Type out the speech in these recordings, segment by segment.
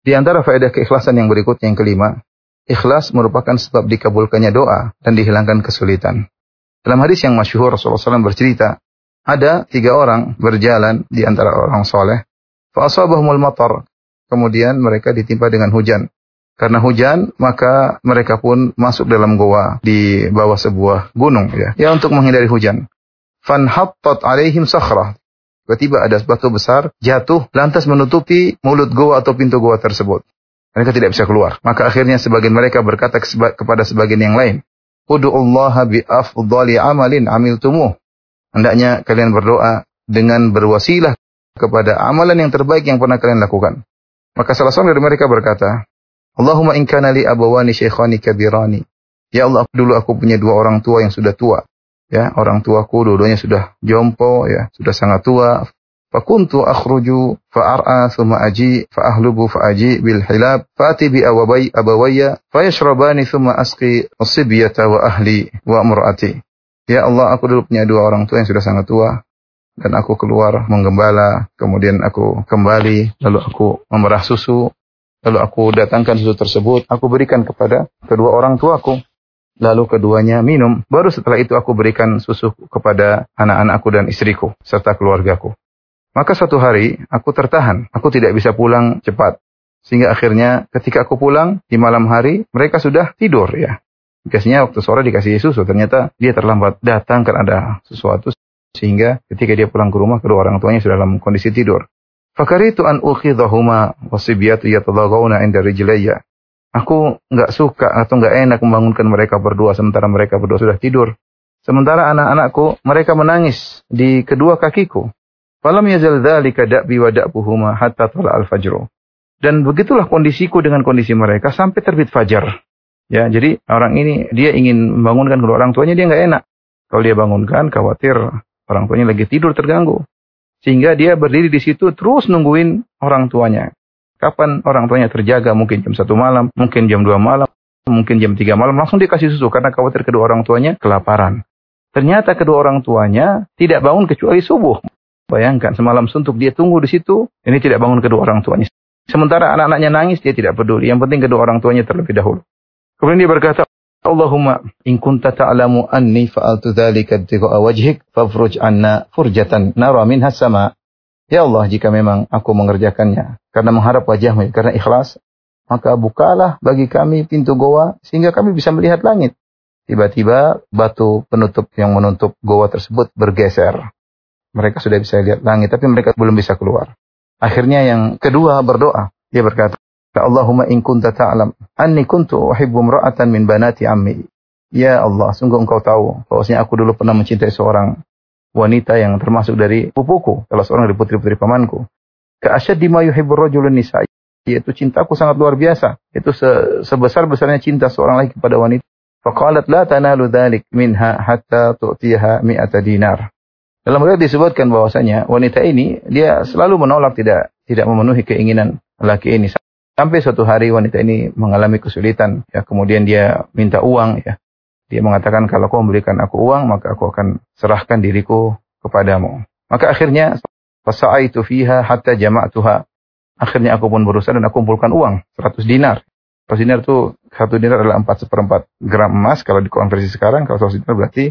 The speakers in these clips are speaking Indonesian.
Di antara faedah keikhlasan yang berikutnya yang kelima, ikhlas merupakan sebab dikabulkannya doa dan dihilangkan kesulitan. Dalam hadis yang masyhur Rasulullah SAW bercerita, ada 3 orang berjalan di antara orang soleh, fa asabahumul matar, kemudian mereka ditimpa dengan hujan. Karena hujan, maka mereka pun masuk dalam goa di bawah sebuah gunung ya untuk menghindari hujan. Fanhattat alaihim sakhrah. Tiba-tiba ada batu besar jatuh lantas menutupi mulut goa atau pintu goa tersebut. Mereka tidak bisa keluar. Maka akhirnya sebagian mereka berkata kepada sebagian yang lain, "Ud'ullaha bi afdhali amalin amiltumuh." Hendaknya kalian berdoa dengan berwasilah kepada amalan yang terbaik yang pernah kalian lakukan. Maka salah seorang dari mereka berkata, "Allahumma in kana li abawani shaykhani kabirani." Ya Allah, dulu aku punya 2 orang tua yang sudah tua. Ya, orang tuaku dua-duanya sudah jompo ya, sudah sangat tua. Fakuntu akhruju fa'ar'a thumma aji fa'ahlubu fa'aji bil hilab fa'ati bi abawayya fayashrabani thumma asqi as-sibyata wa ahli wa imra'ati. Ya Allah, aku dulu punya 2 orang tua yang sudah sangat tua dan aku keluar menggembala, kemudian aku kembali, lalu aku memerah susu, lalu aku datangkan susu tersebut, aku berikan kepada kedua orang tuaku. Lalu keduanya minum. Baru setelah itu aku berikan susu kepada anak-anakku dan istriku serta keluargaku. Maka suatu hari aku tertahan. Aku tidak bisa pulang cepat. Sehingga akhirnya ketika aku pulang di malam hari mereka sudah tidur ya. Biasanya waktu sore dikasih susu. Ternyata dia terlambat datang karena ada sesuatu. Sehingga ketika dia pulang ke rumah kedua orang tuanya sudah dalam kondisi tidur. Fakaritu an ukhidhahuma wasibiyatu yatadagawna inda rijlayya. Aku enggak suka atau enggak enak membangunkan mereka berdua sementara mereka berdua sudah tidur. Sementara anak-anakku mereka menangis di kedua kakiku. Falam yazal dzalika da'bi wa da'buhuma hatta tala al-fajr. Dan begitulah kondisiku dengan kondisi mereka sampai terbit fajar. Ya, jadi orang ini dia ingin membangunkan kedua orang tuanya, dia enggak enak. Kalau dia bangunkan khawatir orang tuanya lagi tidur terganggu. Sehingga dia berdiri di situ terus nungguin orang tuanya. Kapan orang tuanya terjaga, mungkin jam 1 malam, mungkin jam 2 malam, mungkin jam 3 malam, langsung dikasih susu karena khawatir kedua orang tuanya kelaparan. Ternyata kedua orang tuanya tidak bangun kecuali subuh. Bayangkan, semalam suntuk dia tunggu di situ, ini tidak bangun kedua orang tuanya. Sementara anak-anaknya nangis, dia tidak peduli. Yang penting kedua orang tuanya terlebih dahulu. Kemudian dia berkata, Allahumma in kunta ta'lamu anni fa'altu dzalika ibtigha'a wajhik fafruj 'anna furjatan nara minha sama. Ya Allah, jika memang aku mengerjakannya karena mengharap wajahmu, karena ikhlas, maka bukalah bagi kami pintu goa sehingga kami bisa melihat langit. Tiba-tiba batu penutup yang menutup goa tersebut bergeser. Mereka sudah bisa lihat langit, tapi mereka belum bisa keluar. Akhirnya yang kedua berdoa. Dia berkata, Allahumma in kunta ta'lam anni kuntu uhibbu imra'atan min banati ammi. Ya Allah, sungguh engkau tahu bahwasanya aku dulu pernah mencintai seorang wanita yang termasuk dari pupuku, salah seorang dari putri-putri pamanku. Ka'asyaddi ma yuhibbur rajulun nisa'i, yaitu cintaku sangat luar biasa. Itu sebesar-besarnya cinta seorang laki kepada wanita. Faqalat la tanalu dzalik minha hatta tu'tiha mi'ata dinar. Dalam riwayat disebutkan bahwasanya wanita ini dia selalu menolak, tidak memenuhi keinginan laki ini. Sampai suatu hari wanita ini mengalami kesulitan, ya, kemudian dia minta uang, ya. Dia mengatakan, kalau kau memberikan aku uang, maka aku akan serahkan diriku kepadamu. Maka akhirnya, fasa'aitu fiha hatta jama'tuha. Akhirnya aku pun berusaha dan aku kumpulkan uang, 100 dinar. 100 dinar itu, 1 dinar adalah 4/4 gram emas. Kalau dikonversi sekarang, kalau 100 dinar berarti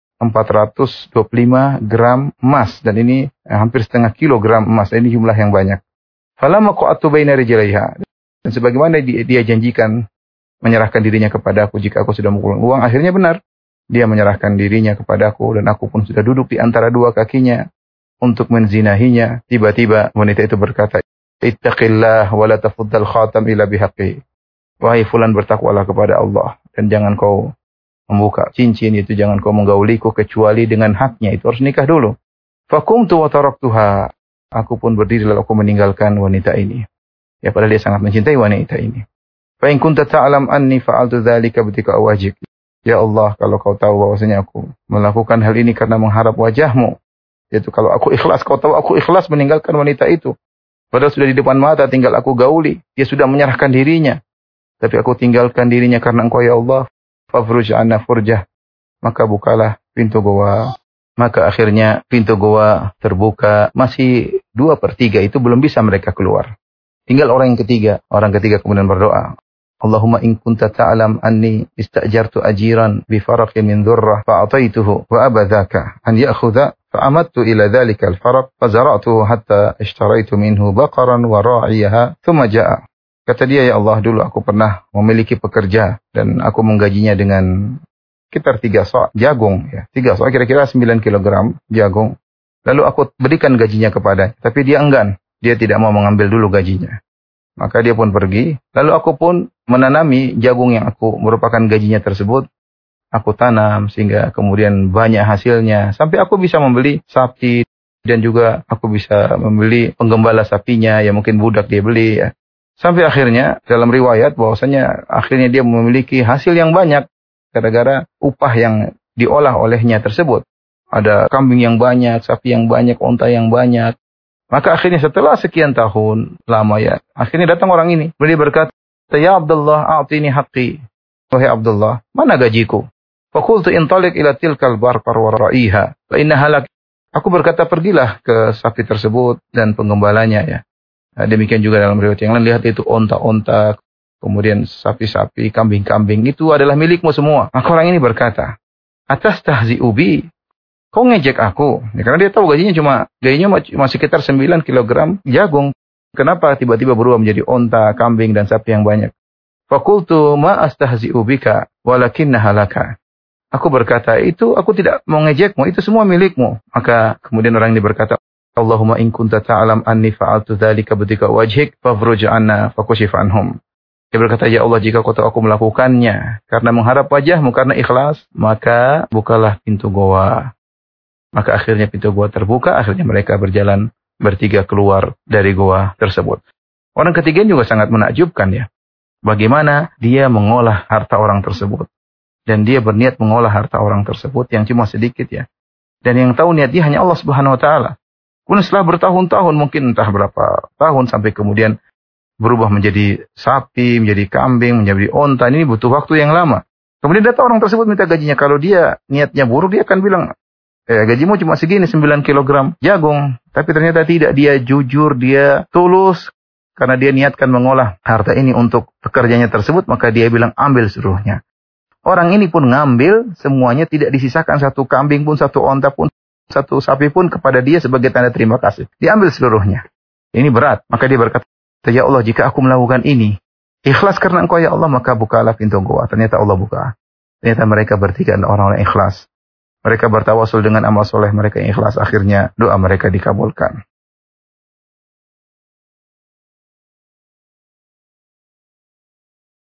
425 gram emas. Dan ini hampir setengah kilogram emas. Dan ini jumlah yang banyak. Falamma qa'atu baina rijlaiha. Dan sebagaimana dia janjikan, menyerahkan dirinya kepadaku jika aku sudah mengumpulkan uang. Akhirnya benar. Dia menyerahkan dirinya kepadaku dan aku pun sudah duduk di antara dua kakinya untuk menzinahinya. Tiba-tiba wanita itu berkata, Ittaqillah wa la tafuddal khatam ila bihaqqi. Wahai fulan, bertakwalah kepada Allah dan jangan kau membuka cincin itu, jangan kau menggauliku kecuali dengan haknya. Itu harus nikah dulu. Faqumtu wa taraktuha. Aku pun berdiri lalu aku meninggalkan wanita ini. Ya, padahal dia sangat mencintai wanita ini. Fa in kunta ta'lam anni fa'altu dzalika bitika wajhik. Ya Allah, kalau kau tahu bahwasanya aku melakukan hal ini karena mengharap wajahmu. Yaitu kalau aku ikhlas, kau tahu aku ikhlas meninggalkan wanita itu. Padahal sudah di depan mata, tinggal aku gauli. Dia sudah menyerahkan dirinya. Tapi aku tinggalkan dirinya karena engkau ya Allah. Fafruj anna furjah. Maka bukalah pintu goa. Maka akhirnya pintu goa terbuka. Masih 2/3 itu belum bisa mereka keluar. Tinggal orang yang ketiga. Orang ketiga kemudian berdoa. Allahumma in kunta ta'lam anni istajartu ajiran bi faraqin min dhurrah fa'ataituhu wa abadhaka an ya'khudha fa'amadtu ila dhalika al-faraq fazara'tuhu hatta ishtaraitu minhu baqaran wa ra'iyaha thumma ja'a. Kata dia, ya Allah, dulu aku pernah memiliki pekerja dan aku menggajinya dengan sekitar 3 sok jagung, ya. 3 sok kira-kira 9 kilogram jagung. Lalu aku berikan gajinya kepada, tapi dia enggan. Dia tidak mau mengambil dulu gajinya. Maka dia pun pergi. Lalu aku pun menanami jagung yang aku merupakan gajinya tersebut. Aku tanam sehingga kemudian banyak hasilnya. Sampai aku bisa membeli sapi dan juga aku bisa membeli penggembala sapinya yang mungkin budak dia beli, ya. Sampai akhirnya dalam riwayat bahwasanya akhirnya dia memiliki hasil yang banyak gara-gara upah yang diolah olehnya tersebut. Ada kambing yang banyak, sapi yang banyak, onta yang banyak. Maka akhirnya setelah sekian tahun lama, ya, akhirnya datang orang ini. Beliau berkata, ya Abdullah, a'tini haqqi. Wahai Abdullah, mana gajiku? Faqultu intaliq ila tilkal barqar wa ra'iha fa innaha lak. Aku berkata, pergilah ke sapi tersebut dan penggembalanya, ya. Nah, demikian juga dalam riwayat yang lain, lihat itu onta-onta, kemudian sapi-sapi, kambing-kambing, itu adalah milikmu semua. Maka orang ini berkata, atas tahzi'u bi, kau ngejek aku. Ya, karena dia tahu gajinya masih sekitar 9 kilogram jagung. Kenapa tiba-tiba berubah menjadi onta, kambing, dan sapi yang banyak? Fakultu ma astahzi'u bika walakinnaha laka. Aku berkata, itu aku tidak mau ngejekmu, itu semua milikmu. Maka kemudian orang ini berkata, Allahumma in kunta ta'lam anni fa'altu dzalika bidika wajhik fafruj 'anna fakushif anhum. Dia berkata, ya Allah, jika kau tahu aku melakukannya karena mengharap wajahmu, karena ikhlas, maka bukalah pintu goa. Maka akhirnya pintu goa terbuka, akhirnya mereka berjalan bertiga keluar dari goa tersebut. Orang ketiga juga sangat menakjubkan, ya. Bagaimana dia mengolah harta orang tersebut. Dan dia berniat mengolah harta orang tersebut yang cuma sedikit, ya. Dan yang tahu niat dia hanya Allah Subhanahu wa Ta'ala. Kemudian setelah bertahun-tahun, mungkin entah berapa tahun, sampai kemudian berubah menjadi sapi, menjadi kambing, menjadi onta. Ini butuh waktu yang lama. Kemudian datang orang tersebut minta gajinya. Kalau dia niatnya buruk, dia akan bilang, gajimu cuma segini, 9 kilogram jagung. Tapi ternyata tidak, dia jujur, dia tulus. Karena dia niatkan mengolah harta ini untuk pekerjanya tersebut, maka dia bilang, ambil seluruhnya. Orang ini pun ngambil semuanya, tidak disisakan satu kambing pun, satu onta pun, satu sapi pun kepada dia sebagai tanda terima kasih. Diambil seluruhnya. Ini berat. Maka dia berkata, ya Allah, jika aku melakukan ini, ikhlas karena Engkau, ya Allah, maka bukalah pintu goa. Ternyata Allah buka. Ternyata mereka bertiga orang-orang ikhlas. Mereka bertawasul dengan amal soleh mereka yang ikhlas. Akhirnya doa mereka dikabulkan.